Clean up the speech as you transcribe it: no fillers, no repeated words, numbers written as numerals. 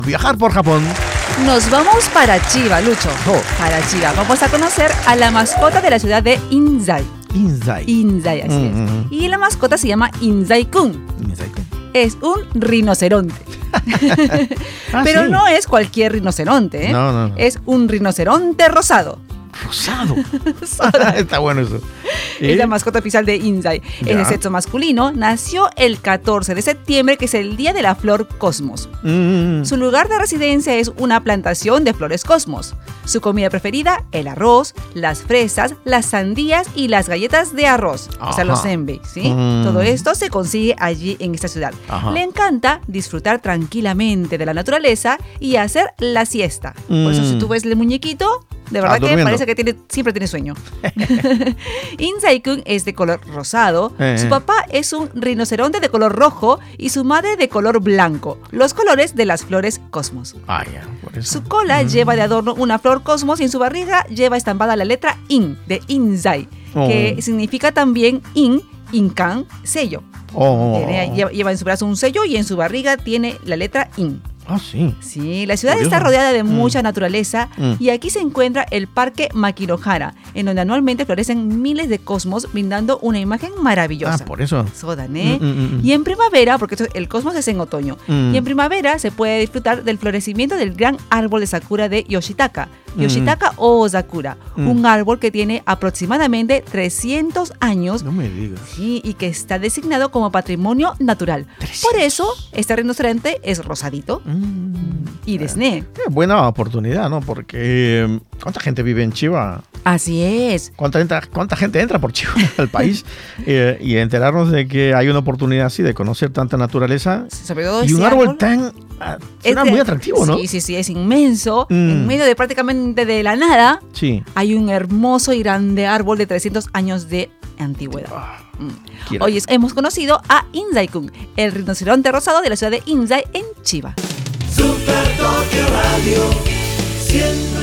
Viajar por Japón. Nos vamos para Chiba, Lucho. Para Chiba. Vamos a conocer a la mascota de la ciudad de Inzai. Inzai, así es. Y la mascota se llama Inzai-kun. Es un rinoceronte. Pero sí. No es cualquier rinoceronte, ¿eh? No. Es un rinoceronte rosado. Rosado. Está bueno eso. Es la mascota oficial de Inzai. Ya. Es de sexo masculino. Nació el 14 de septiembre, que es el día de la flor cosmos. Su lugar de residencia es una plantación de flores cosmos. Su comida preferida, el arroz, las fresas, las sandías y las galletas de arroz. O sea, los senbei, ¿sí? Todo esto se consigue allí en esta ciudad. Ajá. Le encanta disfrutar tranquilamente de la naturaleza y hacer la siesta. Por eso si tú ves el muñequito, de verdad que durmiendo. parece que siempre tiene sueño. Inzai-kun es de color rosado. Su papá es un rinoceronte de color rojo y su madre de color blanco. Los colores de las flores cosmos. Ya, por eso. Su cola lleva de adorno una flor cosmos y en su barriga lleva estampada la letra In de Inzai, que significa también Inkan, sello. Lleva en su brazo un sello y en su barriga tiene la letra In. Sí. Sí, la ciudad Curioso. está rodeada de mucha naturaleza y aquí se encuentra el Parque Makinohara, en donde anualmente florecen miles de cosmos, brindando una imagen maravillosa. Por eso. Sodan, ¿eh? Y en primavera, porque el cosmos es en otoño, y en primavera se puede disfrutar del florecimiento del gran árbol de sakura de Yoshitaka. Yoshitaka o Sakura, un árbol que tiene aproximadamente 300 años. No me digas. Sí, y que está designado como patrimonio natural. 300. Por eso, este rinoceronte es rosadito y desné. Buena oportunidad, ¿no? Porque ¿cuánta gente vive en Chiba? Así es. ¿Cuánta gente entra por Chiba al país? Y enterarnos de que hay una oportunidad así de conocer tanta naturaleza. Sobre todo Y ese un árbol tan... Suena muy atractivo, ¿no? Sí, es inmenso. En medio de prácticamente de la nada, Sí. hay un hermoso y grande árbol de 300 años de antigüedad. Quiero. Hoy hemos conocido a Inzai-kun, el rinoceronte rosado de la ciudad de Inzai en Chiba. Super Tokyo Radio, siempre